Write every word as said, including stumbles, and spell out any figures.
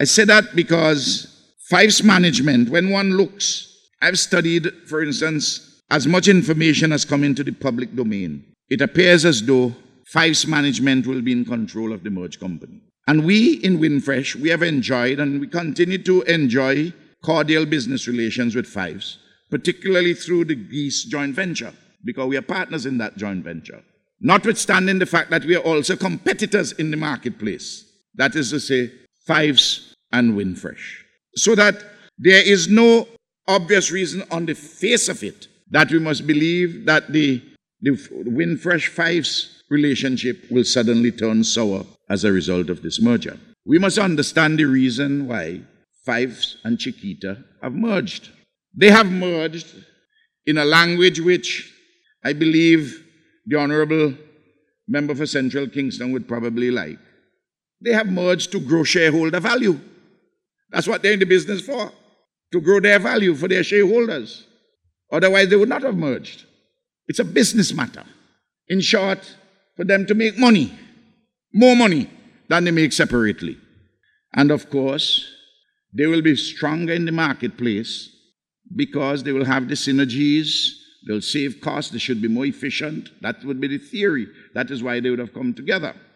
I say that because Fives management, when one looks, I've studied, for instance, as much information has come into the public domain. It appears as though Fives management will be in control of the merged company. And we in Winfresh, we have enjoyed and we continue to enjoy cordial business relations with Fives, particularly through the Geese joint venture, because we are partners in that joint venture. Notwithstanding the fact that we are also competitors in the marketplace, that is to say, Fives and Winfresh. So that there is no obvious reason on the face of it that we must believe that the, the Winfresh Fives relationship will suddenly turn sour as a result of this merger. We must understand the reason why Fives and Chiquita have merged. They have merged in a language which I believe the Honorable Member for Central Kingston would probably like. They have merged to grow shareholder value. That's what they're in the business for, to grow their value for their shareholders. Otherwise, they would not have merged. It's a business matter. In short, for them to make money, more money than they make separately. And of course, they will be stronger in the marketplace because they will have the synergies, they'll save costs, they should be more efficient. That would be the theory. That is why they would have come together.